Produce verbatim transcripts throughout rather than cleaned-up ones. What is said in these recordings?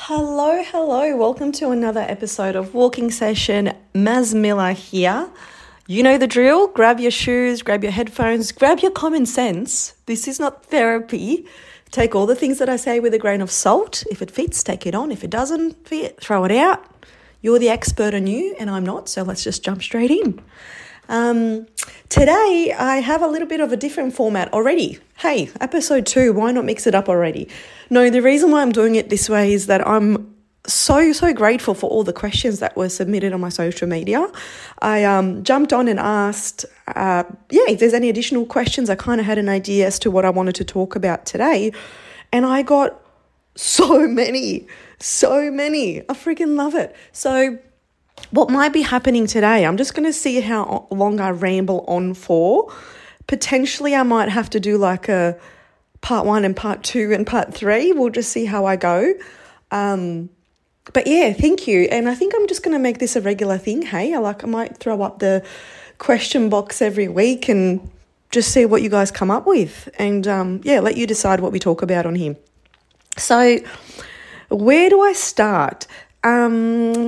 Hello, hello. Welcome to another episode of Walking Session. Maz Miller here. You know the drill. Grab your shoes, grab your headphones, grab your common sense. This is not therapy. Take all the things that I say with a grain of salt. If it fits, take it on. If it doesn't fit, throw it out. You're the expert on you and I'm not, so let's just jump straight in. Um, today, I have a little bit of a different format already. Hey, episode two, why not mix it up already? No, the reason why I'm doing it this way is that I'm so, so grateful for all the questions that were submitted on my social media. I um, jumped on and asked, uh, yeah, if there's any additional questions. I kind of had an idea as to what I wanted to talk about today. And I got so many, so many. I freaking love it. So what might be happening today, I'm just going to see how long I ramble on for. Potentially I might have to do like a part one and part two and part three. We'll just see how I go. Um, but yeah, thank you. And I think I'm just going to make this a regular thing. Hey, I like I might throw up the question box every week and just see what you guys come up with. And um, yeah, let you decide what we talk about on here. So where do I start? Um,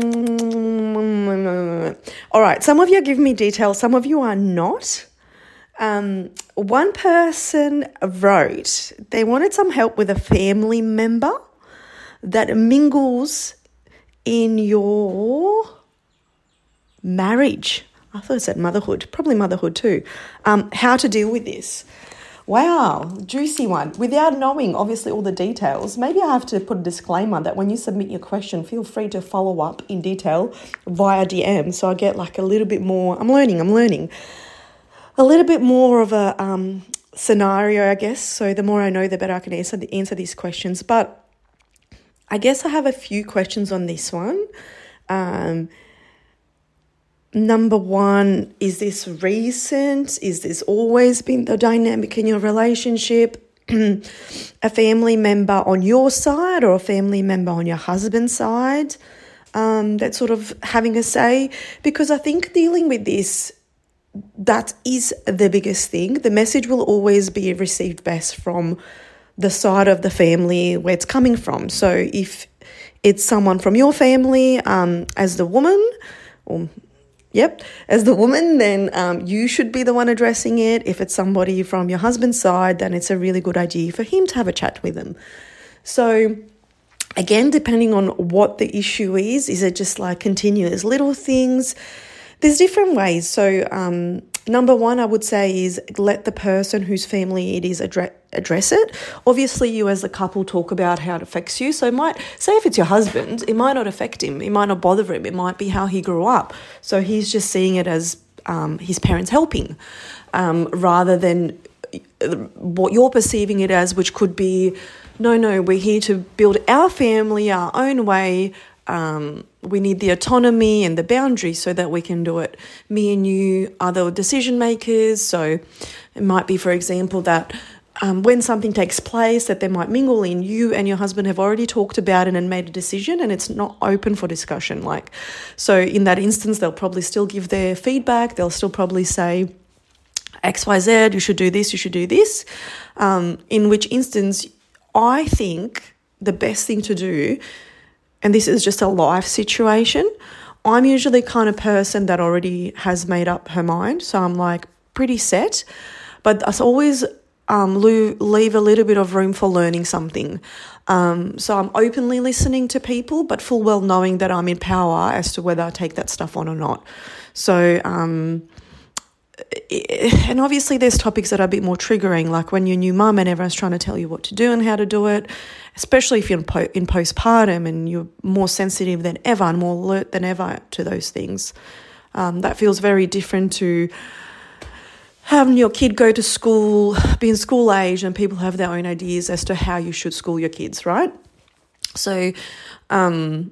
all right, some of you are giving me details, some of you are not. Um, one person wrote they wanted some help with a family member that mingles in your marriage. I thought it said motherhood, probably motherhood too. Um, how to deal with this. Wow, juicy one. Without knowing, obviously, all the details, maybe I have to put a disclaimer that when you submit your question, feel free to follow up in detail via D M. So I get like a little bit more, I'm learning, I'm learning. A little bit more of a um, scenario, I guess. So the more I know, the better I can answer, the, answer these questions. But I guess I have a few questions on this one. Um Number one, is this recent? Is this always been the dynamic in your relationship? A family member on your side or a family member on your husband's side um, that's sort of having a say? Because I think dealing with this, that is the biggest thing. The message will always be received best from the side of the family where it's coming from. So if it's someone from your family um, as the woman or Yep, as the woman, then um, you should be the one addressing it. If it's somebody from your husband's side, then it's a really good idea for him to have a chat with them. So again, depending on what the issue is, is it just like continuous little things? There's different ways. So um, number one, I would say is let the person whose family it is address address it. Obviously, you as a couple talk about how it affects you. So it might, say if it's your husband, it might not affect him. It might not bother him. It might be how he grew up. So he's just seeing it as um, his parents helping um, rather than what you're perceiving it as, which could be, no, no, we're here to build our family our own way. Um, we need the autonomy and the boundaries so that we can do it. Me and you are the decision makers. So it might be, for example, that Um, when something takes place that they might mingle in, you and your husband have already talked about it and made a decision and it's not open for discussion. Like, so in that instance, they'll probably still give their feedback. They'll still probably say X, Y, Z, you should do this, you should do this. Um, in which instance, I think the best thing to do, and this is just a life situation, I'm usually the kind of person that already has made up her mind. So I'm like pretty set, but I always Um, leave a little bit of room for learning something. Um, so I'm openly listening to people, but full well knowing that I'm in power as to whether I take that stuff on or not. So, um, and obviously there's topics that are a bit more triggering, like when you're a new mum and everyone's trying to tell you what to do and how to do it, especially if you're in, po- in postpartum and you're more sensitive than ever and more alert than ever to those things. Um, that feels very different to having your kid go to school, be in school age, and people have their own ideas as to how you should school your kids, right? So um,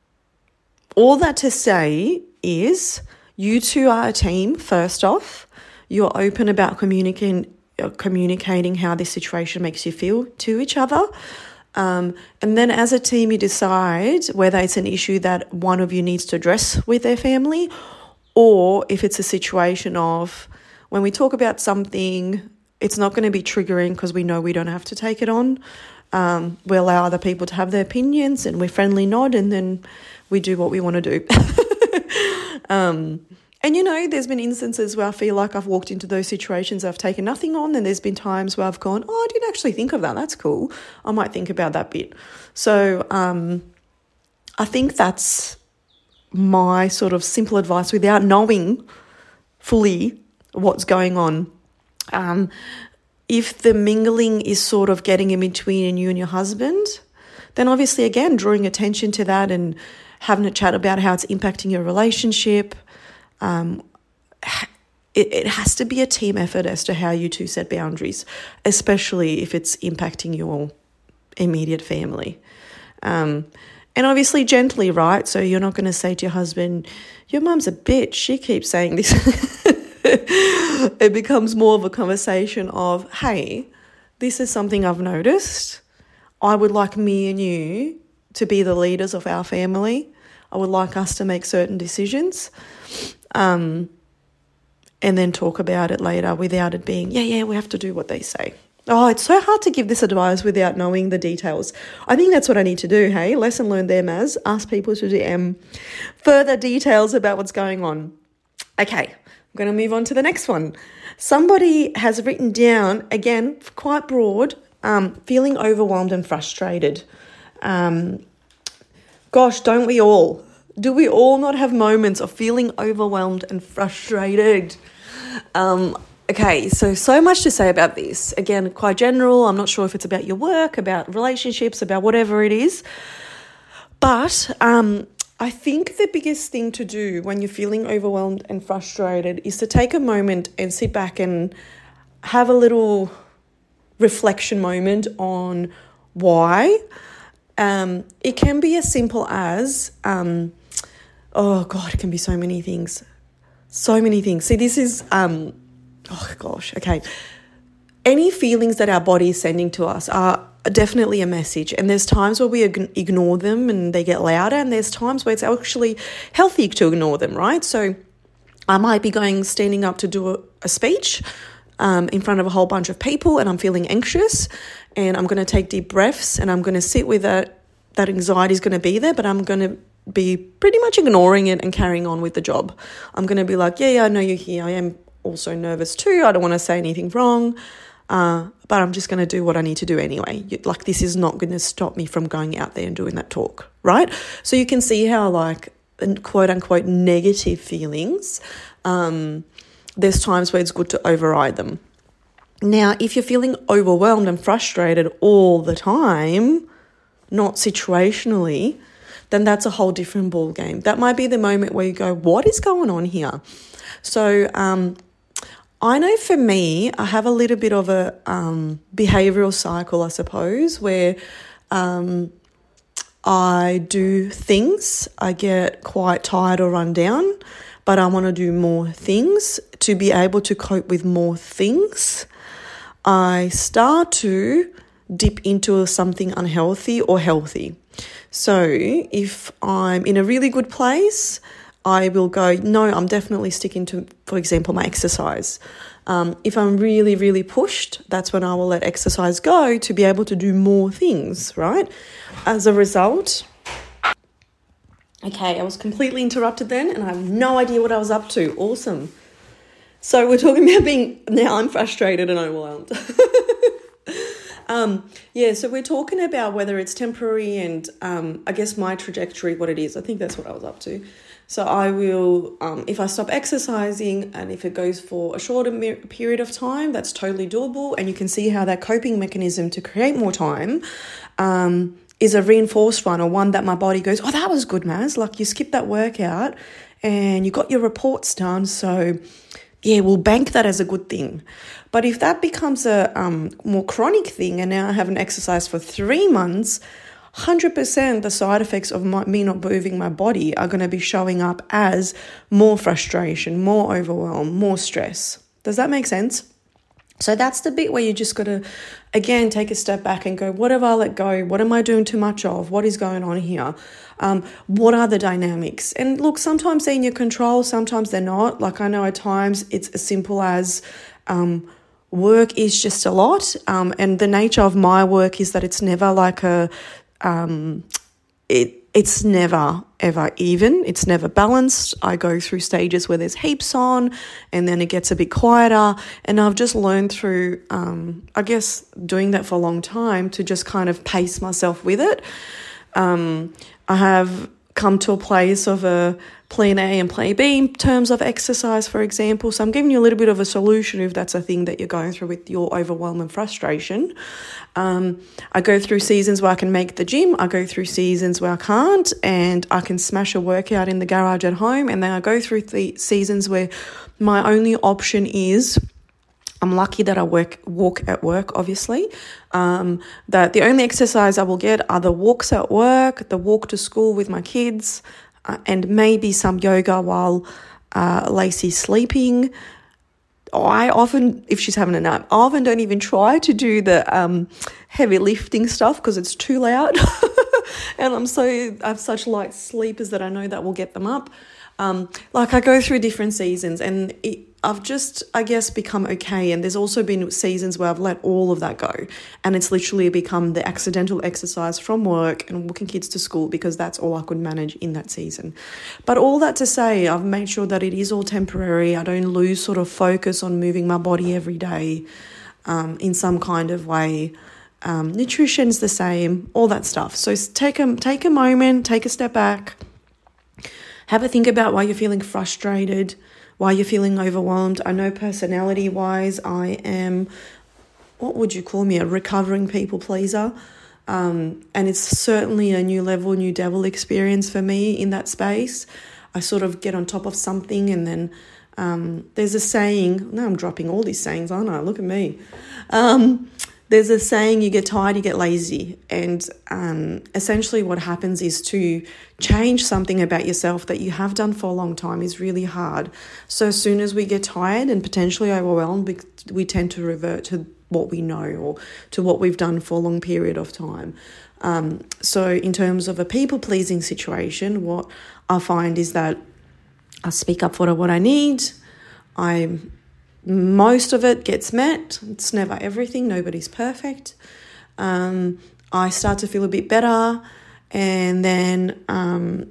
all that to say is you two are a team, first off. You're open about communicating, communicating how this situation makes you feel to each other. Um, and then as a team, you decide whether it's an issue that one of you needs to address with their family or if it's a situation of when we talk about something, it's not going to be triggering because we know we don't have to take it on. Um, we allow other people to have their opinions and we friendly nod and then we do what we want to do. um, and, you know, there's been instances where I feel like I've walked into those situations I've taken nothing on, and there's been times where I've gone, oh, I didn't actually think of that. That's cool. I might think about that bit. So um, I think that's my sort of simple advice without knowing fully what's going on. Um, if the mingling is sort of getting in between you and your husband, then obviously, again, drawing attention to that and having a chat about how it's impacting your relationship. Um, it, it has to be a team effort as to how you two set boundaries, especially if it's impacting your immediate family. Um, and obviously gently, right? So you're not going to say to your husband, your mum's a bitch, she keeps saying this. It becomes more of a conversation of, hey, this is something I've noticed. I would like me and you to be the leaders of our family. I would like us to make certain decisions, um, and then talk about it later without it being, yeah, yeah, we have to do what they say. Oh, it's so hard to give this advice without knowing the details. I think that's what I need to do, hey? Lesson learned there, Maz. Ask people to D M further details about what's going on. Okay, I'm going to move on to the next one. Somebody has written down, again, quite broad, um, feeling overwhelmed and frustrated. Um, gosh, don't we all? Do we all not have moments of feeling overwhelmed and frustrated? Um, okay, so, so much to say about this. Again, quite general. I'm not sure if it's about your work, about relationships, about whatever it is. But um, I think the biggest thing to do when you're feeling overwhelmed and frustrated is to take a moment and sit back and have a little reflection moment on why. Um, it can be as simple as, um, oh God, it can be so many things. So many things. See, this is, um, oh gosh, okay. Any feelings that our body is sending to us are definitely a message. And there's times where we ignore them and they get louder. And there's times where it's actually healthy to ignore them, right? So I might be going, standing up to do a, a speech um, in front of a whole bunch of people and I'm feeling anxious and I'm going to take deep breaths and I'm going to sit with that. That anxiety is going to be there, but I'm going to be pretty much ignoring it and carrying on with the job. I'm going to be like, yeah, yeah, I know you're here. I am also nervous too. I don't want to say anything wrong. Uh, but I'm just going to do what I need to do anyway. Like, this is not going to stop me from going out there and doing that talk, right? So you can see how, like, quote unquote negative feelings, um, there's times where it's good to override them. Now, if you're feeling overwhelmed and frustrated all the time, not situationally, then that's a whole different ball game. That might be the moment where you go, what is going on here? So, um, I know for me, I have a little bit of a um, behavioural cycle, I suppose, where um, I do things, I get quite tired or run down, but I want to do more things to be able to cope with more things. I start to dip into something unhealthy or healthy. So if I'm in a really good place, I will go, no, I'm definitely sticking to, for example, my exercise. Um, if I'm really, really pushed, that's when I will let exercise go to be able to do more things, right? As a result, okay, I was completely interrupted then and I have no idea what I was up to. Awesome. So we're talking about being, now I'm frustrated and overwhelmed. Um, yeah, so we're talking about whether it's temporary and um, I guess my trajectory, what it is. I think that's what I was up to. So I will, um, if I stop exercising and if it goes for a shorter me- period of time, that's totally doable. And you can see how that coping mechanism to create more time um, is a reinforced one, or one that my body goes, oh, that was good, Maz. Like, you skipped that workout and you got your reports done. So yeah, we'll bank that as a good thing. But if that becomes a um, more chronic thing and now I haven't exercised for three months, one hundred percent the side effects of my, me not moving my body are going to be showing up as more frustration, more overwhelm, more stress. Does that make sense? So that's the bit where you just got to, again, take a step back and go, what have I let go? What am I doing too much of? What is going on here? Um, what are the dynamics? And look, sometimes they're in your control, sometimes they're not. Like, I know at times it's as simple as um, work is just a lot. Um, and the nature of my work is that it's never like a, um, it, it's never ever even. It's never balanced. I go through stages where there's heaps on and then it gets a bit quieter. And I've just learned through, um, I guess, doing that for a long time to just kind of pace myself with it. Um, I have come to a place of a plan A and plan B in terms of exercise, for example. So I'm giving you a little bit of a solution if that's a thing that you're going through with your overwhelm and frustration. Um, I go through seasons where I can make the gym. I go through seasons where I can't, and I can smash a workout in the garage at home. And then I go through the seasons where my only option is, I'm lucky that I work walk at work, obviously, um, that the only exercise I will get are the walks at work, the walk to school with my kids, uh, and maybe some yoga while uh, Lacey's sleeping. I often, if she's having a nap, I often don't even try to do the um, heavy lifting stuff because it's too loud. And I'm so, I have such light sleepers that I know that will get them up. Um, like I go through different seasons, and it, I've just, I guess, become okay. And there's also been seasons where I've let all of that go, and it's literally become the accidental exercise from work and walking kids to school because that's all I could manage in that season. But all that to say, I've made sure that it is all temporary. I don't lose sort of focus on moving my body every day um, in some kind of way. Um, nutrition's the same, all that stuff. So take a, take a moment, take a step back. Have a think about why you're feeling frustrated, why you're feeling overwhelmed. I know personality-wise, I am, what would you call me, a recovering people pleaser. Um, and it's certainly a new level, new devil experience for me in that space. I sort of get on top of something, and then um, there's a saying, now I'm dropping all these sayings, aren't I? Look at me. Um, There's a saying, you get tired, you get lazy. And um, essentially what happens is to change something about yourself that you have done for a long time is really hard. So as soon as we get tired and potentially overwhelmed, we, we tend to revert to what we know or to what we've done for a long period of time. Um, so in terms of a people-pleasing situation, what I find is that I speak up for what I need. I Most of it gets met. It's never everything. Nobody's perfect. Um, I start to feel a bit better, and then um,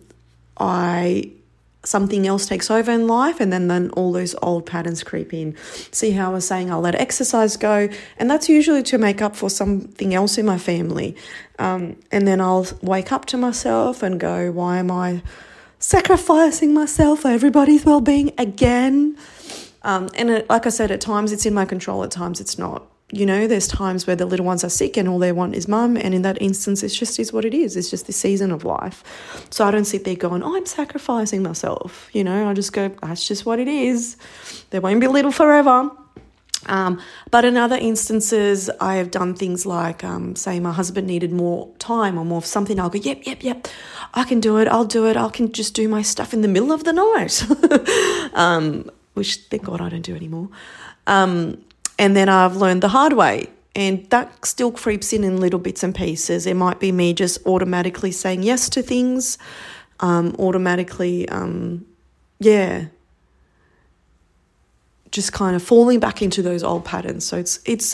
I something else takes over in life, and then, then all those old patterns creep in. See how I was saying I'll let exercise go, and that's usually to make up for something else in my family. Um, and then I'll wake up to myself and go, why am I sacrificing myself for everybody's well-being again? Um, and it, like I said, at times it's in my control, at times it's not. You know, there's times where the little ones are sick and all they want is mum, and in that instance, it's just is what it is. It's just the season of life. So I don't sit there going, oh, I'm sacrificing myself. You know, I just go, that's just what it is. There won't be little forever. Um, but in other instances, I have done things like, um, say my husband needed more time or more of something. I'll go, yep, yep, yep, I can do it. I'll do it. I can just do my stuff in the middle of the night. um, which thank God I don't do anymore. Um, and then I've learned the hard way, and that still creeps in in little bits and pieces. It might be me just automatically saying yes to things, um, automatically, um, yeah, just kind of falling back into those old patterns. So it's, it's,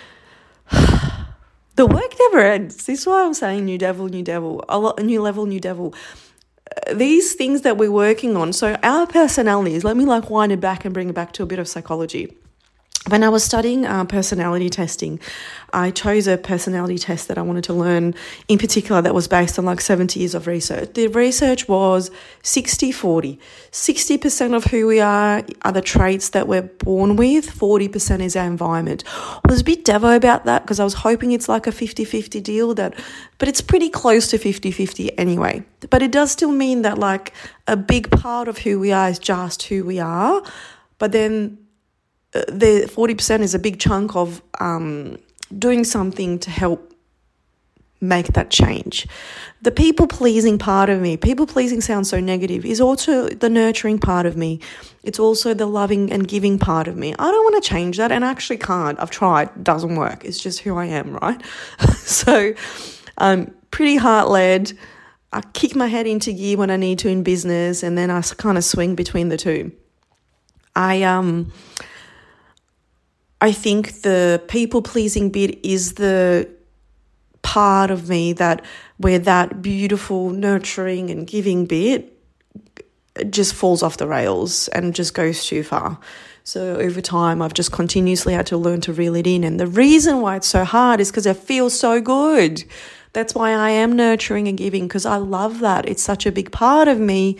the work never ends. This is why I'm saying new devil, new devil, a lot, new level, new devil. These things that we're working on, so our personalities, let me like wind it back and bring it back to a bit of psychology. When I was studying uh, personality testing, I chose a personality test that I wanted to learn in particular that was based on like seventy years of research. The research was sixty forty. sixty percent of who we are are the traits that we're born with, forty percent is our environment. I was a bit devo about that because I was hoping it's like a fifty-fifty deal, that, but it's pretty close to fifty-fifty anyway. But it does still mean that like a big part of who we are is just who we are, but then the forty percent is a big chunk of um, doing something to help make that change. The people-pleasing part of me, people-pleasing sounds so negative, is also the nurturing part of me. It's also the loving and giving part of me. I don't want to change that, and I actually can't. I've tried. It doesn't work. It's just who I am, right? So I'm pretty heart-led. I kick my head into gear when I need to in business, and then I kind of swing between the two. I... um. I think the people-pleasing bit is the part of me that where that beautiful, nurturing and giving bit just falls off the rails and just goes too far. So over time, I've just continuously had to learn to reel it in. And the reason why it's so hard is because it feels so good. That's why I am nurturing and giving, because I love that. It's such a big part of me.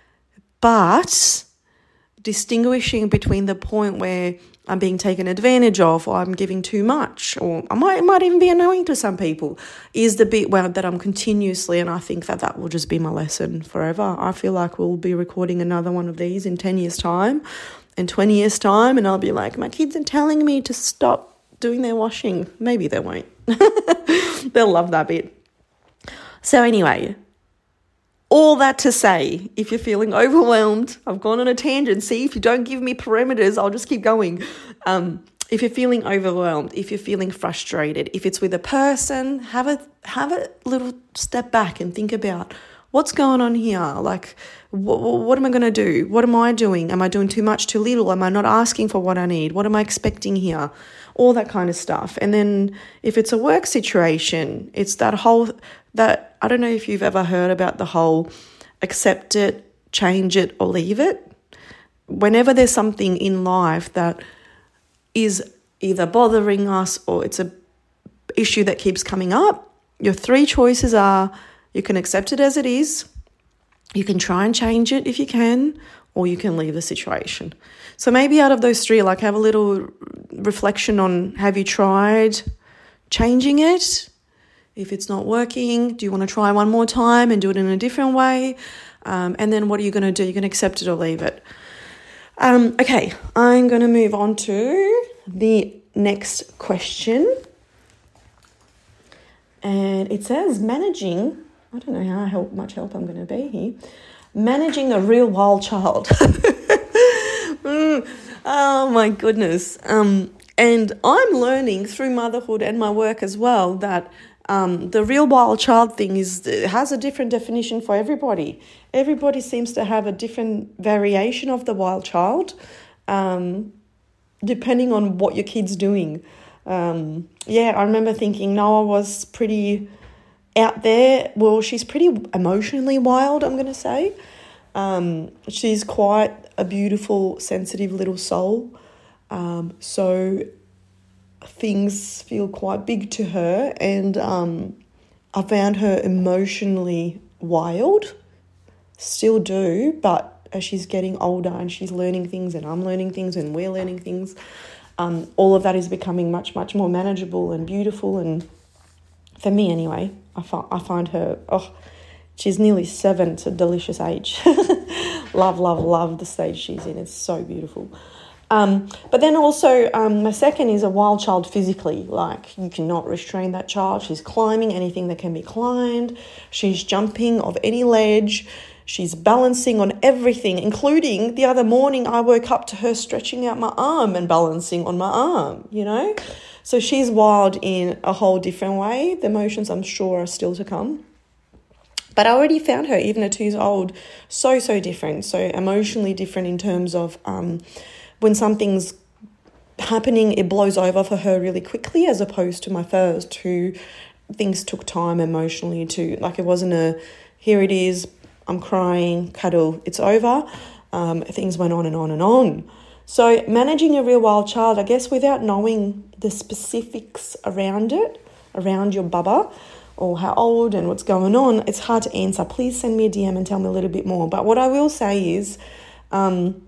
But distinguishing between the point where I'm being taken advantage of, or I'm giving too much, or I might, it might even be annoying to some people, is the bit where that I'm continuously, and I think that that will just be my lesson forever. I feel like we'll be recording another one of these in ten years' time, in twenty years' time, and I'll be like, my kids are telling me to stop doing their washing. Maybe they won't. They'll love that bit. So anyway, all that to say, if you're feeling overwhelmed, I've gone on a tangent. See, if you don't give me parameters, I'll just keep going. Um, if you're feeling overwhelmed, if you're feeling frustrated, if it's with a person, have a have a little step back and think about what's going on here. Like, what, what am I going to do? What am I doing? Am I doing too much, too little? Am I not asking for what I need? What am I expecting here? All that kind of stuff. And then if it's a work situation, it's that whole, that, I don't know if you've ever heard about the whole accept it, change it, or leave it. Whenever there's something in life that is either bothering us or it's a issue that keeps coming up, your three choices are: you can accept it as it is, you can try and change it if you can, or you can leave the situation. So maybe out of those three, like, have a little reflection on, have you tried changing it? If it's not working, do you want to try one more time and do it in a different way? Um, and then what are you going to do? You're going to accept it or leave it. Um, okay, I'm going to move on to the next question. And it says, managing, I don't know how help, much help I'm going to be here, managing a real wild child. mm, oh, my goodness. Um, and I'm learning through motherhood and my work as well that Um, the real wild child thing is has a different definition for everybody. Everybody seems to have a different variation of the wild child, um, depending on what your kid's doing. Um, yeah, I remember thinking Noah was pretty out there. Well, she's pretty emotionally wild, I'm going to say. Um, she's quite a beautiful, sensitive little soul. Um, so... things feel quite big to her, and um, I found her emotionally wild, still do, but as she's getting older and she's learning things and I'm learning things and we're learning things, um, all of that is becoming much, much more manageable and beautiful. And for me anyway, I, fi- I find her, oh, she's nearly seven, it's a delicious age. love, love, love the stage she's in. It's so beautiful. Um, but then also um, my second is a wild child physically. Like, you cannot restrain that child. She's climbing anything that can be climbed. She's jumping off any ledge. She's balancing on everything, including the other morning I woke up to her stretching out my arm and balancing on my arm, you know. So she's wild in a whole different way. The emotions, I'm sure, are still to come. But I already found her, even at two years old, so, so different. So emotionally different in terms of... Um, when something's happening, it blows over for her really quickly, as opposed to my first, who things took time emotionally to, like, it wasn't a, here it is, I'm crying, cuddle, it's over. Um, things went on and on and on. So managing a real wild child, I guess, without knowing the specifics around it, around your bubba, or how old and what's going on, it's hard to answer. Please send me a D M and tell me a little bit more. But what I will say is... Um,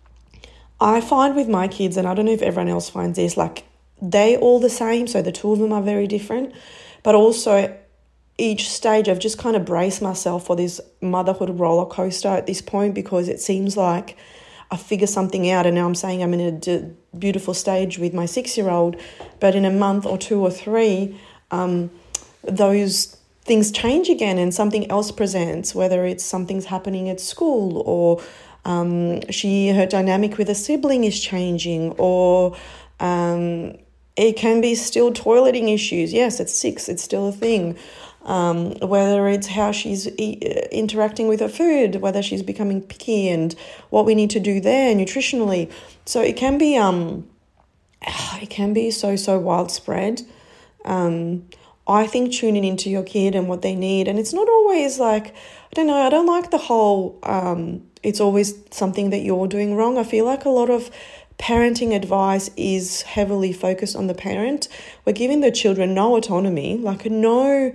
I find with my kids, and I don't know if everyone else finds this, like, they all the same, so the two of them are very different, but also each stage I've just kind of braced myself for this motherhood roller coaster at this point, because it seems like I figure something out, and now I'm saying I'm in a d- beautiful stage with my six-year-old, but in a month or two or three, um, those things change again and something else presents, whether it's something's happening at school, or... Um, she, her dynamic with a sibling is changing, or um, it can be still toileting issues. Yes, it's six, it's still a thing. Um, whether it's how she's e- interacting with her food, whether she's becoming picky, and what we need to do there nutritionally. So it can be um, it can be so, so widespread. Um, I think tuning into your kid and what they need, and it's not always like, I don't know, I don't like the whole, um, it's always something that you're doing wrong. I feel like a lot of parenting advice is heavily focused on the parent. We're giving the children no autonomy, like no,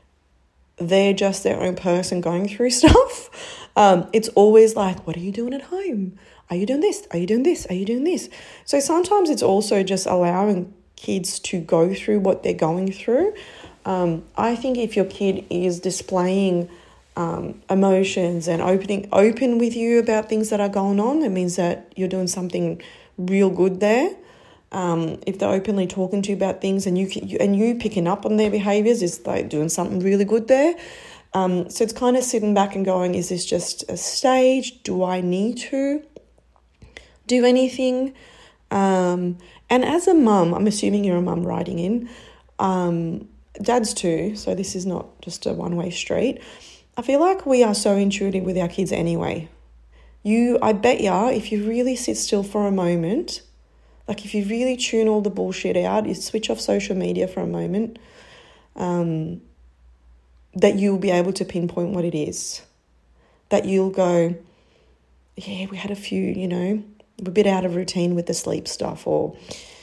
they're just their own person going through stuff. Um, it's always like, what are you doing at home? Are you doing this? Are you doing this? Are you doing this? So sometimes it's also just allowing kids to go through what they're going through. Um, I think if your kid is displaying um, emotions and opening open with you about things that are going on, it means that you're doing something real good there. Um, if they're openly talking to you about things and you, you and you picking up on their behaviours, is like doing something really good there. Um, so it's kind of sitting back and going, is this just a stage? Do I need to do anything? Um, and as a mum, I'm assuming you're a mum writing in, um, dads too, so this is not just a one-way street. I feel like we are so intuitive with our kids anyway. You, I bet ya, if you really sit still for a moment, like if you really tune all the bullshit out, you switch off social media for a moment, um, that you'll be able to pinpoint what it is. That you'll go, yeah, we had a few, you know, we're a bit out of routine with the sleep stuff, or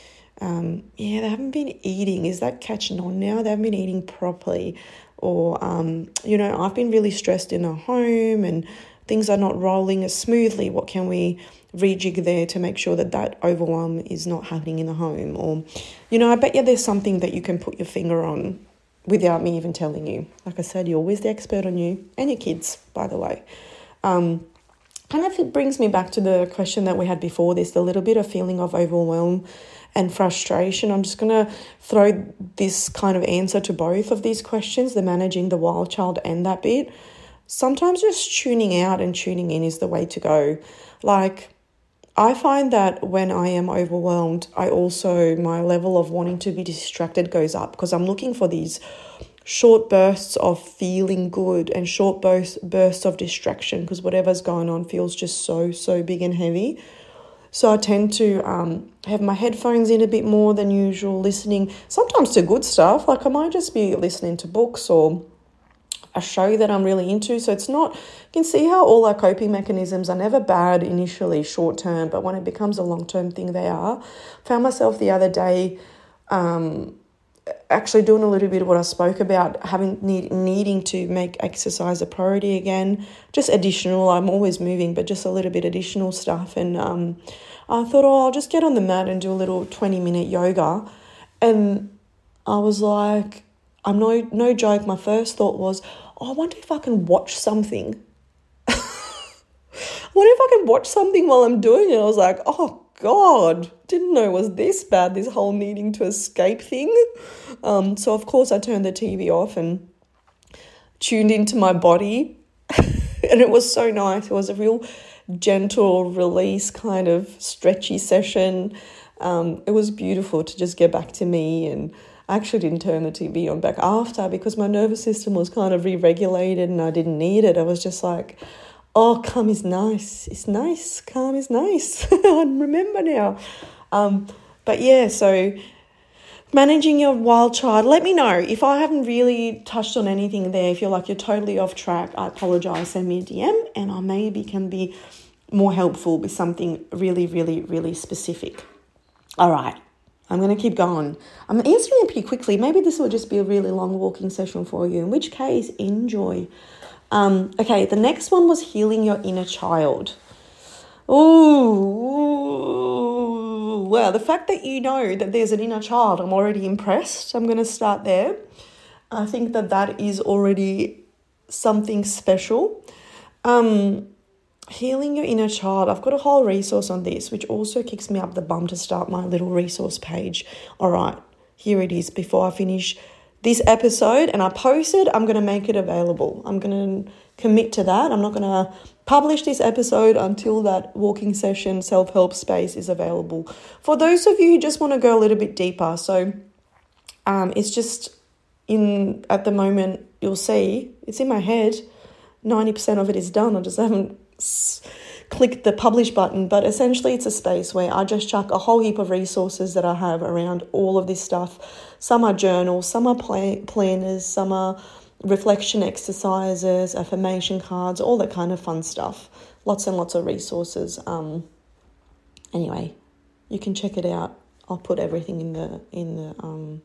um, yeah, they haven't been eating. Is that catching on now? They haven't been eating properly. Or, um, you know, I've been really stressed in a home and things are not rolling as smoothly. What can we rejig there to make sure that that overwhelm is not happening in the home? Or, you know, I bet you there's something that you can put your finger on without me even telling you. Like I said, you're always the expert on you and your kids, by the way. Um, kind of brings me back to the question that we had before this, the little bit of feeling of overwhelm and frustration. I'm just going to throw this kind of answer to both of these questions, the managing the wild child and that bit. Sometimes just tuning out and tuning in is the way to go. Like, I find that when I am overwhelmed, I also, my level of wanting to be distracted goes up because I'm looking for these short bursts of feeling good and short bursts, bursts of distraction because whatever's going on feels just so, so big and heavy. So I tend to um, have my headphones in a bit more than usual, listening sometimes to good stuff. Like I might just be listening to books or a show that I'm really into. So it's not, you can see how all our coping mechanisms are never bad initially, short term, but when it becomes a long term thing, they are. Found myself the other day um, actually doing a little bit of what I spoke about, having need, needing to make exercise a priority again, just additional. I'm always moving, but just a little bit additional stuff. And um, I thought, oh, I'll just get on the mat and do a little twenty minute yoga. And I was like, I'm no no joke. My first thought was, oh, I wonder if I can watch something. I wonder if I can watch something while I'm doing it. I was like, oh God, didn't know it was this bad, this whole needing to escape thing. Um, so of course I turned the T V off and tuned into my body. And it was so nice. It was a real gentle release kind of stretchy session. Um, it was beautiful to just get back to me, and I actually didn't turn the T V on back after because my nervous system was kind of re-regulated and I didn't need it. I was just like, oh, calm is nice. It's nice. Calm is nice. I remember now. Um, but yeah, so managing your wild child. Let me know if I haven't really touched on anything there. If you're like, you're totally off track, I apologise. Send me a D M and I maybe can be more helpful with something really, really, really specific. All right. I'm going to keep going. I'm answering it pretty quickly. Maybe this will just be a really long walking session for you, in which case, enjoy. Um, okay, the next one was healing your inner child. Ooh, well, the fact that you know that there's an inner child, I'm already impressed. I'm going to start there. I think that that is already something special. Um, healing your inner child. I've got a whole resource on this, which also kicks me up the bum to start my little resource page. All right, here it is. Before I finish this episode and I post it, I'm going to make it available. I'm going to commit to that. I'm not going to publish this episode until that walking session self-help space is available. For those of you who just want to go a little bit deeper, so um, it's just in, at the moment, you'll see, it's in my head. ninety percent of it is done. I just haven't click the publish button, but essentially it's a space where I just chuck a whole heap of resources that I have around all of this stuff. Some are journals, some are plan- planners, some are reflection exercises, affirmation cards, all that kind of fun stuff. Lots and lots of resources. Um, anyway, you can check it out. I'll put everything in the in the um,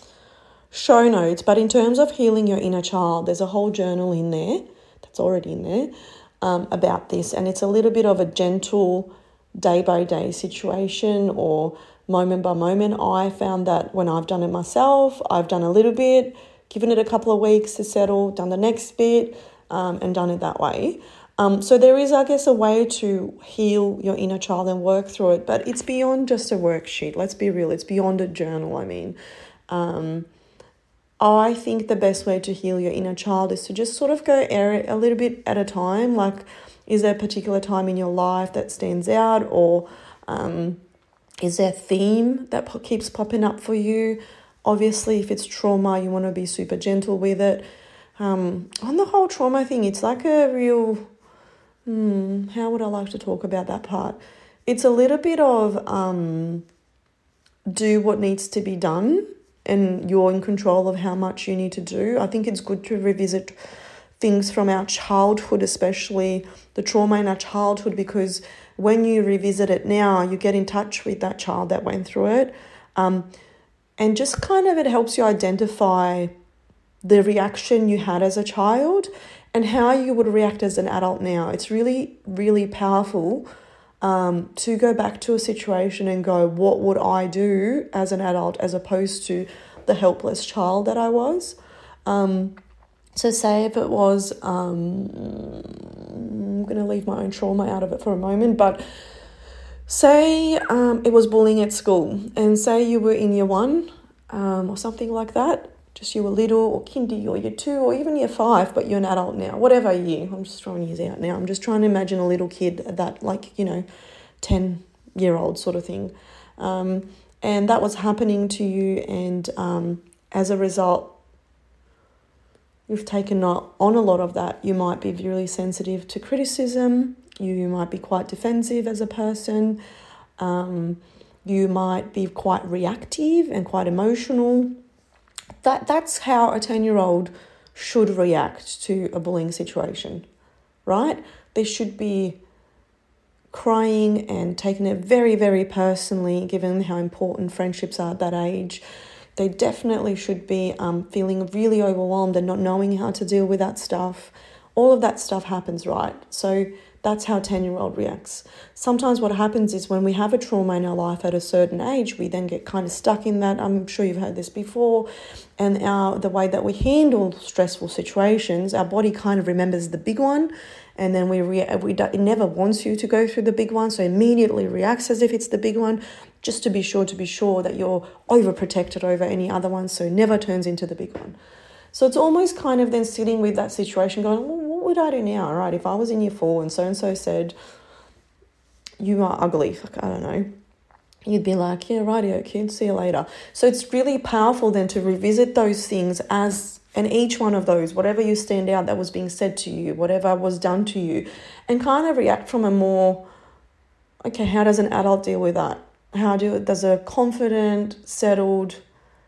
show notes. But in terms of healing your inner child, there's a whole journal in there that's already in there um, about this, and it's a little bit of a gentle day by day situation or moment by moment. I found that when I've done it myself, I've done a little bit, given it a couple of weeks to settle, done the next bit, um, and done it that way. Um, so there is, I guess, a way to heal your inner child and work through it, but it's beyond just a worksheet. Let's be real. It's beyond a journal, I mean. Um, I think the best way to heal your inner child is to just sort of go a little bit at a time. Like, is there a particular time in your life that stands out, or um, is there a theme that po- keeps popping up for you? Obviously, if it's trauma, you want to be super gentle with it. Um, on the whole trauma thing, it's like a real, hmm, how would I like to talk about that part? It's a little bit of um, do what needs to be done, and you're in control of how much you need to do. I think it's good to revisit things from our childhood, especially the trauma in our childhood, because when you revisit it now, you get in touch with that child that went through it. Um, And just kind of it helps you identify the reaction you had as a child and how you would react as an adult now. It's really, really powerful um, to go back to a situation and go, what would I do as an adult as opposed to the helpless child that I was? Um, so say if it was, um, I'm going to leave my own trauma out of it for a moment, but say um, it was bullying at school, and say you were in year one um, or something like that, just you were little, or kindy, or year two, or even year five, but you're an adult now, whatever year. I'm just throwing years out now. I'm just trying to imagine a little kid at that, like, you know, ten-year-old sort of thing. Um, and that was happening to you, and um, as a result, you've taken on a lot of that. You might be really sensitive to criticism. You might be quite defensive as a person. Um, you might be quite reactive and quite emotional. That that's how a ten-year-old should react to a bullying situation, right? They should be crying and taking it very, very personally, given how important friendships are at that age. They definitely should be um, feeling really overwhelmed and not knowing how to deal with that stuff. All of that stuff happens, right? So that's how a ten-year-old reacts. Sometimes what happens is when we have a trauma in our life at a certain age, we then get kind of stuck in that. I'm sure you've heard this before. And our the way that we handle stressful situations, our body kind of remembers the big one, and then we, re- we do, it never wants you to go through the big one, so immediately reacts as if it's the big one, just to be sure to be sure that you're overprotected over any other one, so it never turns into the big one. So it's almost kind of then sitting with that situation going, well, what would I do now, right? If I was in year four and so-and-so said, you are ugly, like, I don't know, you'd be like, yeah, rightio, kid, see you later. So it's really powerful then to revisit those things as, and each one of those, whatever you stand out that was being said to you, whatever was done to you, and kind of react from a more, okay, how does an adult deal with that? How do does a confident, settled,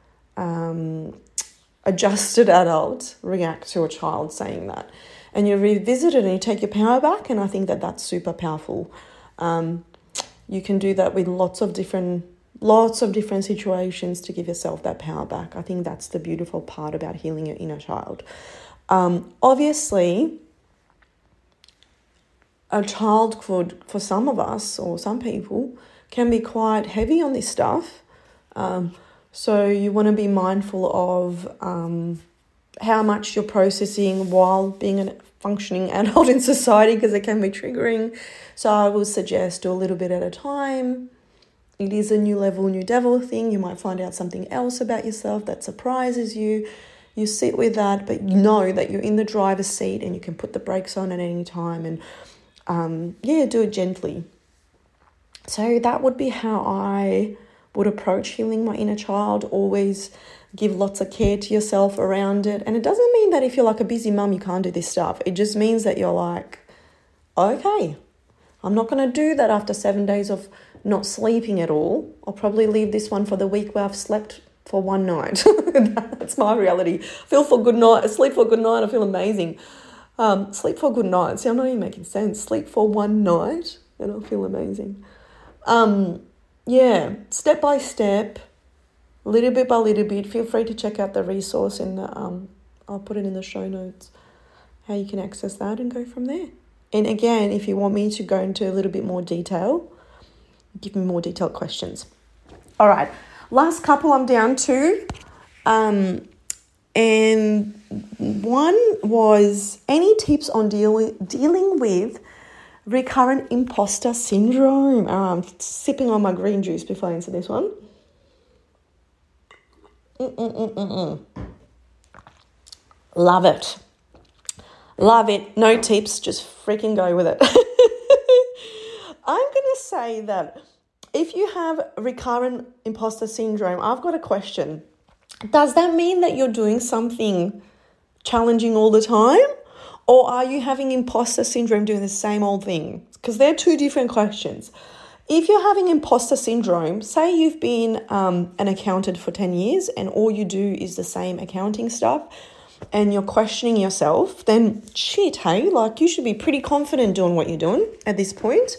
um, adjusted adult react to a child saying that? And you revisit it and you take your power back, and I think that that's super powerful. Um, you can do that with lots of different lots of different situations to give yourself that power back. I think that's the beautiful part about healing your inner child. Um, obviously, a child could, for some of us or some people, can be quite heavy on this stuff. Um, so you want to be mindful of um, how much you're processing while being a functioning adult in society, because it can be triggering. So I would suggest do a little bit at a time. It is a new level, new devil thing. You might find out something else about yourself that surprises you. You sit with that, but you know that you're in the driver's seat and you can put the brakes on at any time, and um, yeah, do it gently. So that would be how I would approach healing my inner child. Always give lots of care to yourself around it. And it doesn't mean that if you're like a busy mum, you can't do this stuff. It just means that you're like, okay, I'm not going to do that after seven days of not sleeping at all. I'll probably leave this one for the week where I've slept for one night. That's my reality. Feel for good night. Sleep for a good night. I feel amazing. Um, sleep for a good night. See, I'm not even making sense. Sleep for one night and I'll feel amazing. Um, yeah, step by step, little bit by little bit. Feel free to check out the resource in the, um, I'll put it in the show notes, how you can access that and go from there. And again, if you want me to go into a little bit more detail, give me more detailed questions. All right, last couple I'm down to. Um, and one was any tips on deal, dealing with recurrent imposter syndrome. Oh, I'm sipping on my green juice before I answer this one. Mm-mm-mm-mm-mm. Love it. Love it. No tips, just freaking go with it. I'm going to say that if you have recurrent imposter syndrome, I've got a question. Does that mean that you're doing something challenging all the time? Or are you having imposter syndrome doing the same old thing? Because they're two different questions. If you're having imposter syndrome, say you've been um, an accountant for ten years and all you do is the same accounting stuff and you're questioning yourself, then shit, hey, like you should be pretty confident doing what you're doing at this point.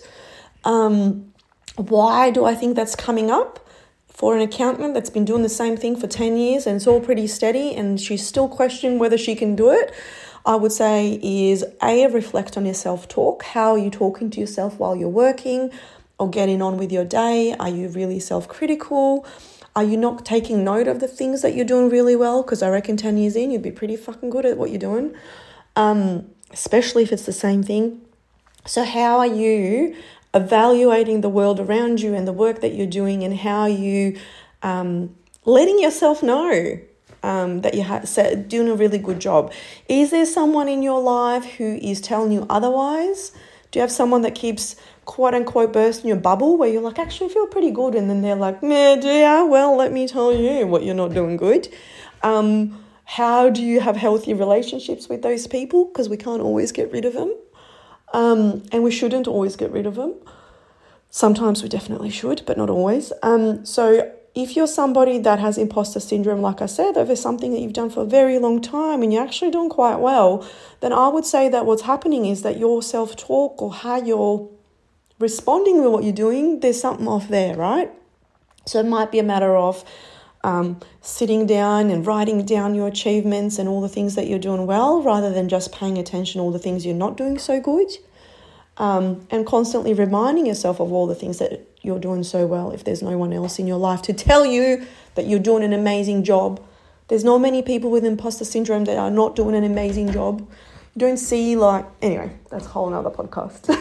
Um, why do I think that's coming up? For an accountant that's been doing the same thing for ten years and it's all pretty steady and she's still questioning whether she can do it, I would say is A, reflect on your self-talk. How are you talking to yourself while you're working or getting on with your day? Are you really self-critical? Are you not taking note of the things that you're doing really well? Because I reckon ten years in, you'd be pretty fucking good at what you're doing, um, especially if it's the same thing. So how are you evaluating the world around you and the work that you're doing, and how are you um, letting yourself know um, that you're ha- doing a really good job? Is there someone in your life who is telling you otherwise? Do you have someone that keeps quote unquote bursting your bubble where you're like, actually I feel pretty good, and then they're like, meh, dear, well, let me tell you what you're not doing good. Um, how do you have healthy relationships with those people? Because we can't always get rid of them. Um, and we shouldn't always get rid of them. Sometimes we definitely should, but not always. Um, so if you're somebody that has imposter syndrome, like I said, if it's something that you've done for a very long time and you're actually doing quite well, then I would say that what's happening is that your self-talk or how you're responding to what you're doing, there's something off there, right? So it might be a matter of um, sitting down and writing down your achievements and all the things that you're doing well, rather than just paying attention to all the things you're not doing so good, um, and constantly reminding yourself of all the things that you're doing so well if there's no one else in your life to tell you that you're doing an amazing job. There's not many people with imposter syndrome that are not doing an amazing job. You don't see like... Anyway, that's a whole nother podcast.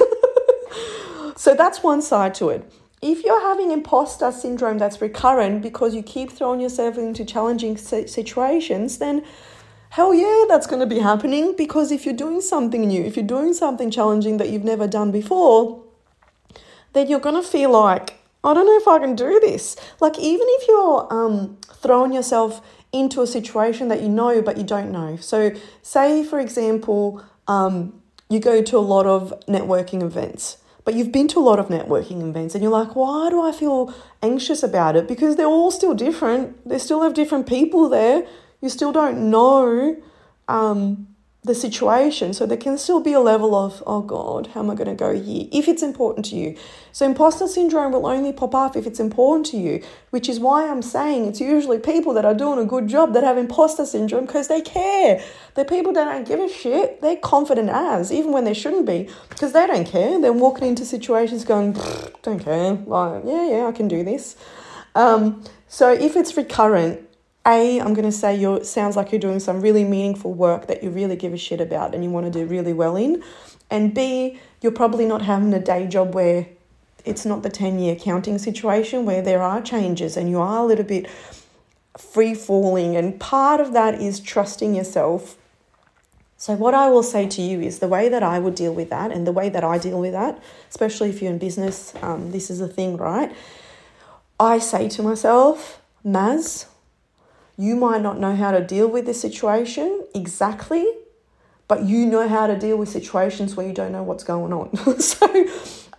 So that's one side to it. If you're having imposter syndrome that's recurrent because you keep throwing yourself into challenging situations, then hell yeah, that's going to be happening, because if you're doing something new, if you're doing something challenging that you've never done before, then you're going to feel like, I don't know if I can do this. Like even if you're um, throwing yourself into a situation that you know but you don't know. So say, for example, um, you go to a lot of networking events. But you've been to a lot of networking events and you're like, why do I feel anxious about it? Because they're all still different. They still have different people there. You still don't know um, the situation. So there can still be a level of, oh God, how am I going to go here? If it's important to you. So imposter syndrome will only pop up if it's important to you, which is why I'm saying it's usually people that are doing a good job that have imposter syndrome because they care. They're people that don't give a shit. They're confident as, even when they shouldn't be, because they don't care. They're walking into situations going, don't care. Like, yeah, yeah, I can do this. Um, so if it's recurrent, A, I'm going to say you sounds like you're doing some really meaningful work that you really give a shit about and you want to do really well in. And B, you're probably not having a day job where it's not the ten-year accounting situation where there are changes and you are a little bit free-falling. And part of that is trusting yourself. So what I will say to you is the way that I would deal with that, and the way that I deal with that, especially if you're in business, um, this is a thing, right? I say to myself, Maz, you might not know how to deal with the situation exactly, but you know how to deal with situations where you don't know what's going on. So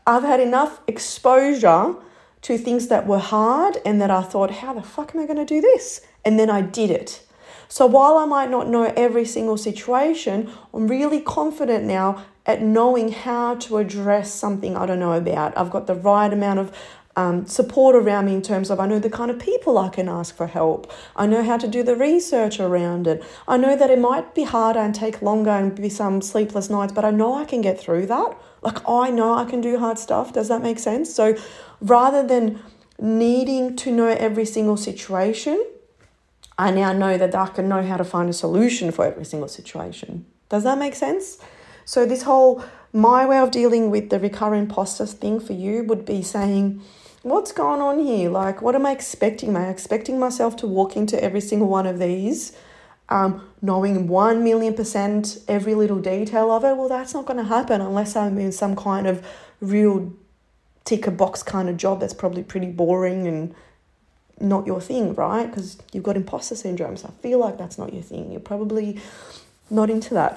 I've had enough exposure to things that were hard and that I thought, how the fuck am I going to do this? And then I did it. So while I might not know every single situation, I'm really confident now at knowing how to address something I don't know about. I've got the right amount of um, support around me in terms of I know the kind of people I can ask for help. I know how to do the research around it. I know that it might be harder and take longer and be some sleepless nights, but I know I can get through that. Like, I know I can do hard stuff. Does that make sense? So rather than needing to know every single situation, I now know that I can know how to find a solution for every single situation. Does that make sense? So this whole, my way of dealing with the recurrent imposter thing for you would be saying, what's going on here? Like, what am I expecting? Am I expecting myself to walk into every single one of these, um, knowing one million percent every little detail of it? Well, that's not going to happen unless I'm in some kind of real tick a box kind of job that's probably pretty boring and not your thing, right? Because you've got imposter syndrome. So I feel like that's not your thing. You're probably not into that.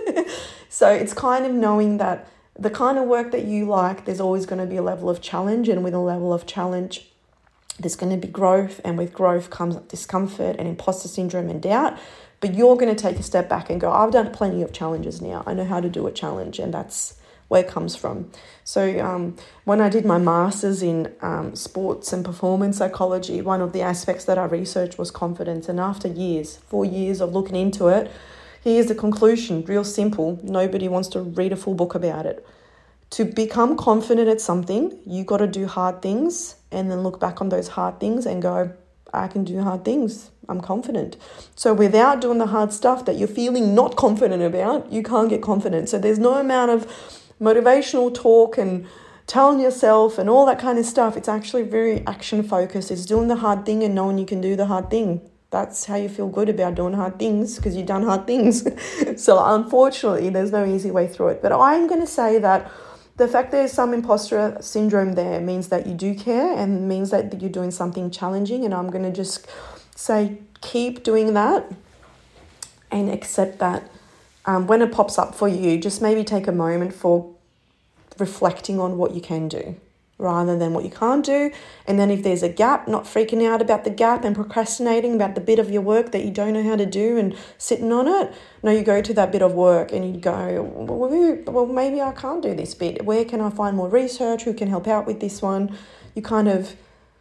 So it's kind of knowing that the kind of work that you like, there's always going to be a level of challenge, and with a level of challenge, there's going to be growth, and with growth comes discomfort and imposter syndrome and doubt. But you're going to take a step back and go, I've done plenty of challenges now. I know how to do a challenge, and that's where it comes from. So um, when I did my master's in um, sports and performance psychology, one of the aspects that I researched was confidence. And after years, four years of looking into it, here's the conclusion, real simple. Nobody wants to read a full book about it. To become confident at something, you got to do hard things and then look back on those hard things and go, I can do hard things. I'm confident. So without doing the hard stuff that you're feeling not confident about, you can't get confident. So there's no amount of motivational talk and telling yourself and all that kind of stuff. It's actually very action focused. It's doing the hard thing and knowing you can do the hard thing. That's how you feel good about doing hard things, because you've done hard things. So unfortunately, there's no easy way through it. But I'm going to say that the fact there's some imposter syndrome there means that you do care and means that you're doing something challenging. And I'm going to just say, keep doing that and accept that. Um, when it pops up for you, just maybe take a moment for reflecting on what you can do rather than what you can't do. And then if there's a gap, not freaking out about the gap and procrastinating about the bit of your work that you don't know how to do and sitting on it. No, you go to that bit of work and you go, well, well, maybe I can't do this bit. Where can I find more research? Who can help out with this one? You kind of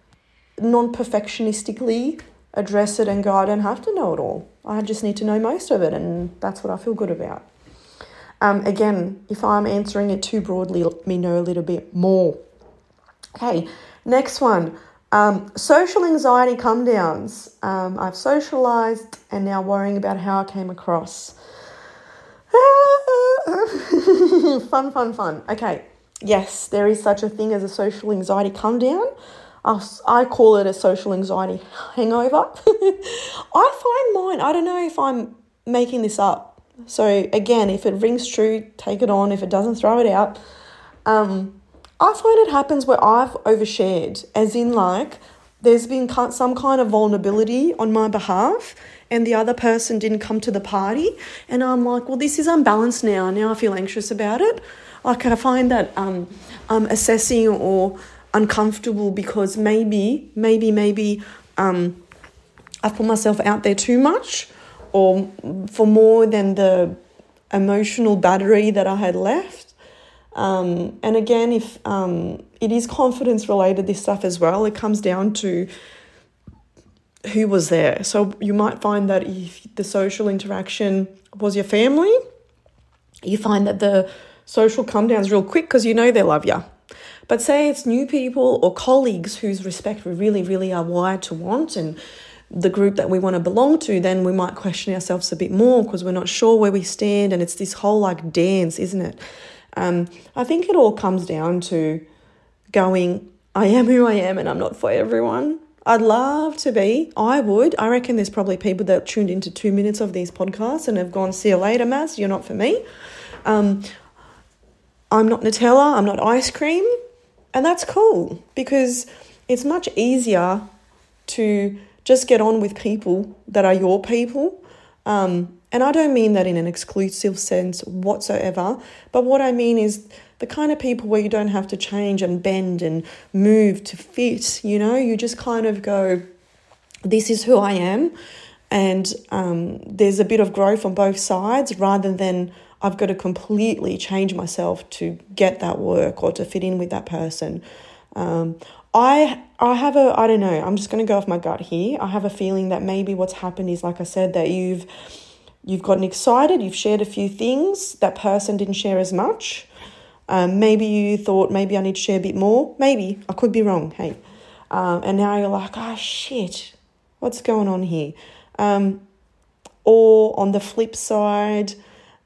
non-perfectionistically address it and go, I don't have to know it all. I just need to know most of it, and that's what I feel good about. Um, again, if I'm answering it too broadly, let me know a little bit more. Okay, next one. Um, social anxiety come downs. Um, I've socialized and now worrying about how I came across. fun, fun, fun. Okay, yes, there is such a thing as a social anxiety come down. I call it a social anxiety hangover. I find mine, I don't know if I'm making this up. So again, if it rings true, take it on. If it doesn't, throw it out. Um, I find it happens where I've overshared, as in like there's been some kind of vulnerability on my behalf and the other person didn't come to the party. And I'm like, well, this is unbalanced now. Now I feel anxious about it. Like I find that um, I'm assessing or uncomfortable because maybe, maybe, maybe um, I've put myself out there too much or for more than the emotional battery that I had left. Um, and again, if um, it is confidence related, this stuff as well, it comes down to who was there. So you might find that if the social interaction was your family, you find that the social come down is real quick because you know they love you. But say it's new people or colleagues whose respect we really, really are wired to want and the group that we want to belong to, then we might question ourselves a bit more because we're not sure where we stand, and it's this whole like dance, isn't it? Um, I think it all comes down to going, I am who I am and I'm not for everyone. I'd love to be. I would. I reckon there's probably people that tuned into two minutes of these podcasts and have gone, see you later, Maz, you're not for me. Um, I'm not Nutella, I'm not ice cream. And that's cool because it's much easier to just get on with people that are your people um, And I don't mean that in an exclusive sense whatsoever, but what I mean is the kind of people where you don't have to change and bend and move to fit, you know, you just kind of go, this is who I am, and um, there's a bit of growth on both sides rather than I've got to completely change myself to get that work or to fit in with that person. Um, I I have a, I don't know, I'm just going to go off my gut here. I have a feeling that maybe what's happened is, like I said, that you've you've gotten excited, you've shared a few things, that person didn't share as much. Um, maybe you thought, maybe I need to share a bit more. Maybe, I could be wrong, hey. Um, and now you're like, oh, shit, what's going on here? Um, or on the flip side,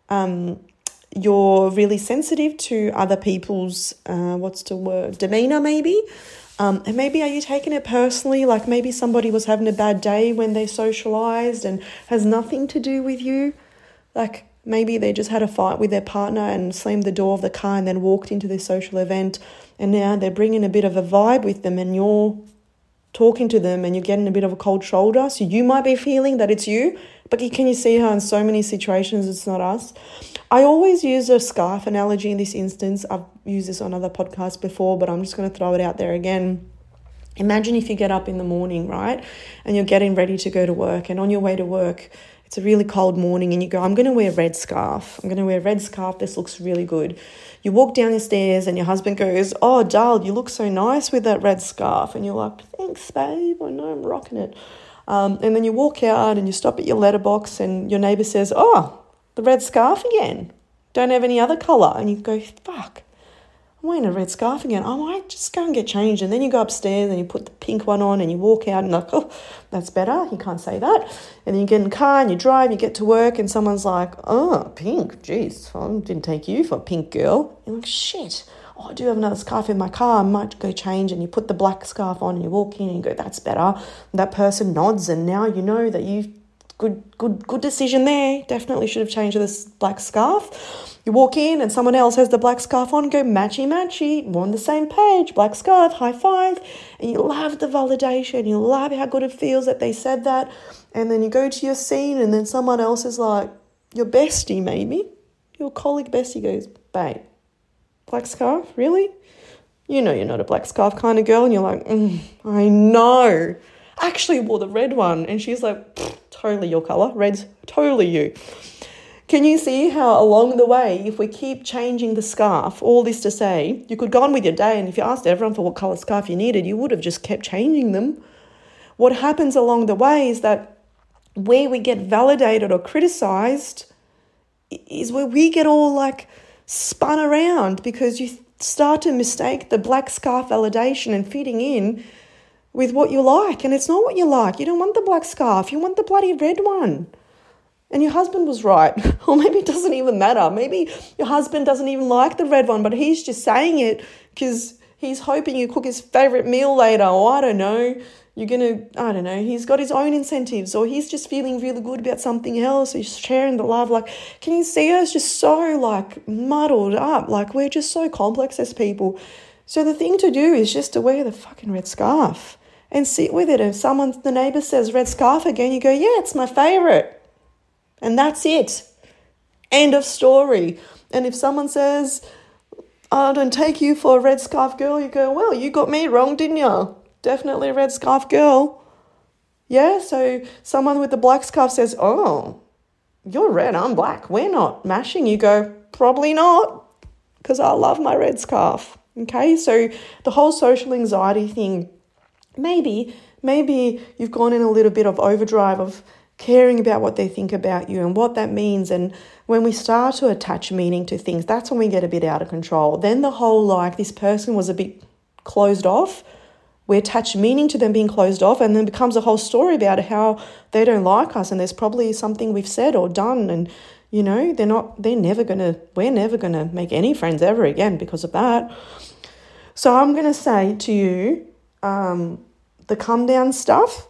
um, you're really sensitive to other people's, uh, what's the word, demeanour maybe. Um, and maybe are you taking it personally? Like maybe somebody was having a bad day when they socialised and has nothing to do with you. Like maybe they just had a fight with their partner and slammed the door of the car and then walked into this social event, and now they're bringing a bit of a vibe with them and you're talking to them and you're getting a bit of a cold shoulder. So you might be feeling that it's you, but can you see how in so many situations it's not us? I always use a scarf analogy in this instance. I've used this on other podcasts before, but I'm just going to throw it out there again. Imagine if you get up in the morning, right, and you're getting ready to go to work, and on your way to work, it's a really cold morning and you go, I'm going to wear a red scarf. I'm going to wear a red scarf. This looks really good. You walk down the stairs and your husband goes, oh, Dal, you look so nice with that red scarf. And you're like, thanks, babe. I know I'm rocking it. Um, and then you walk out and you stop at your letterbox and your neighbour says, oh, the red scarf again. Don't have any other colour. And you go, fuck, I'm wearing a red scarf again. I might just go and get changed. And then you go upstairs and you put the pink one on and you walk out and like, oh, that's better. You can't say that. And then you get in the car and you drive, you get to work and someone's like, oh, pink, geez, I didn't take you for a pink girl. You're like, shit, oh, I do have another scarf in my car. I might go change. And you put the black scarf on and you walk in and you go, that's better. And that person nods and now you know that you've Good, good, good decision there. Definitely should have changed this black scarf. You walk in and someone else has the black scarf on, go matchy matchy, we're on the same page, black scarf, high five. And you love the validation. You love how good it feels that they said that. And then you go to your scene and then someone else is like, your bestie maybe, your colleague bestie goes, babe, black scarf, really? You know you're not a black scarf kind of girl. And you're like, mm, I know. I actually wore the red one. And she's like, totally your colour. Red's totally you. Can you see how along the way, if we keep changing the scarf, all this to say, you could go on with your day and if you asked everyone for what colour scarf you needed, you would have just kept changing them. What happens along the way is that where we get validated or criticised is where we get all like spun around because you start to mistake the black scarf validation and fitting in with what you like, and it's not what you like. You don't want the black scarf. You want the bloody red one. And your husband was right. Or maybe it doesn't even matter. Maybe your husband doesn't even like the red one, but he's just saying it because he's hoping you cook his favourite meal later, or I don't know, you're going to, I don't know, he's got his own incentives, or he's just feeling really good about something else. He's sharing the love. Like, can you see us just so, like, muddled up? Like, we're just so complex as people. So the thing to do is just to wear the fucking red scarf and sit with it. If someone, the neighbour says red scarf again, you go, yeah, it's my favourite. And that's it. End of story. And if someone says, I don't take you for a red scarf girl, you go, well, you got me wrong, didn't you? Definitely a red scarf girl. Yeah, so someone with the black scarf says, oh, you're red, I'm black. We're not mashing. You go, probably not, because I love my red scarf. Okay, so the whole social anxiety thing, Maybe, maybe you've gone in a little bit of overdrive of caring about what they think about you and what that means. And when we start to attach meaning to things, that's when we get a bit out of control. Then the whole, like, this person was a bit closed off. We attach meaning to them being closed off, and then it becomes a whole story about how they don't like us. And there's probably something we've said or done. And, you know, they're not, they're never going to, we're never going to make any friends ever again because of that. So I'm going to say to you, um, the come down stuff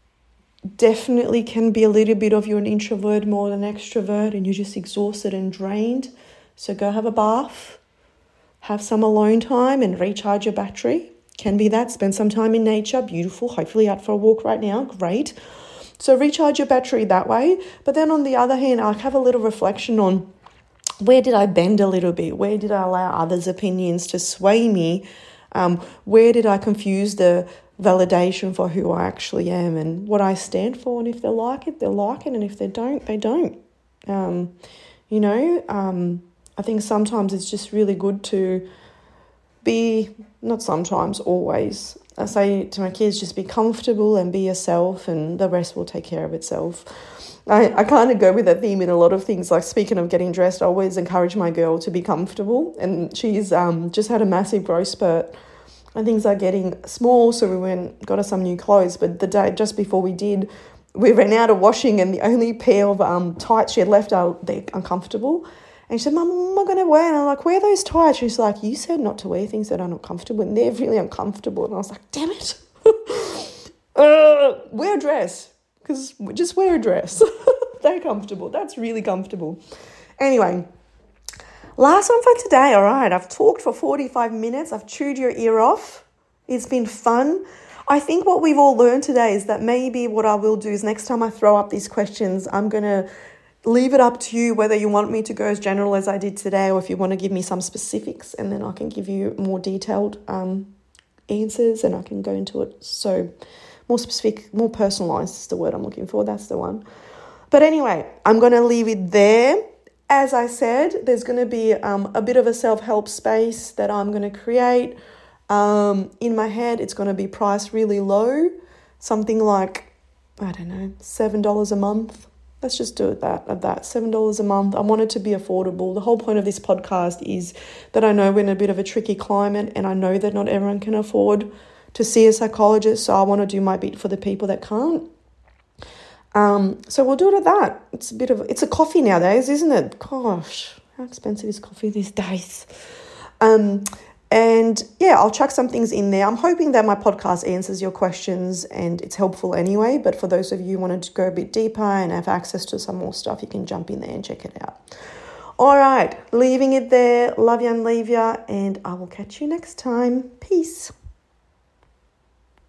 definitely can be a little bit of you're an introvert more than extrovert and you're just exhausted and drained. So go have a bath, have some alone time and recharge your battery. Can be that. Spend some time in nature. Beautiful. Hopefully out for a walk right now. Great. So recharge your battery that way. But then on the other hand, I'll have a little reflection on where did I bend a little bit? Where did I allow others' opinions to sway me? Um, where did I confuse the validation for who I actually am and what I stand for? And if they like it, they like it. And if they don't, they don't. Um, you know, um, I think sometimes it's just really good to be, not sometimes, always. I say to my kids, just be comfortable and be yourself and the rest will take care of itself. I, I kind of go with that theme in a lot of things. Like speaking of getting dressed, I always encourage my girl to be comfortable. And she's um just had a massive growth spurt and things are getting small. So we went, got her some new clothes. But the day just before we did, we ran out of washing and the only pair of um tights she had left are they're uncomfortable. And she said, Mum, what am I going to wear? And I'm like, wear those tights. She's like, you said not to wear things that are not comfortable. And they're really uncomfortable. And I was like, damn it. uh, wear a dress. Because just wear a dress. They're comfortable. That's really comfortable. Anyway, last one for today. All right, I've talked for forty-five minutes. I've chewed your ear off. It's been fun. I think what we've all learned today is that maybe what I will do is next time I throw up these questions, I'm going to leave it up to you whether you want me to go as general as I did today or if you want to give me some specifics and then I can give you more detailed um, answers and I can go into it. So more specific, more personalised is the word I'm looking for. That's the one. But anyway, I'm going to leave it there. As I said, there's going to be um, a bit of a self-help space that I'm going to create. Um, in my head, it's going to be priced really low. Something like, I don't know, seven dollars a month. Let's just do it that at that, seven dollars a month. I want it to be affordable. The whole point of this podcast is that I know we're in a bit of a tricky climate and I know that not everyone can afford to see a psychologist, so I want to do my bit for the people that can't. Um, so we'll do it at that. It's a bit of, it's a coffee nowadays, isn't it? Gosh, how expensive is coffee these days? Um, and yeah, I'll chuck some things in there. I'm hoping that my podcast answers your questions and it's helpful anyway, but for those of you who wanted to go a bit deeper and have access to some more stuff, you can jump in there and check it out. All right, leaving it there. Love you and leave you, and I will catch you next time. Peace.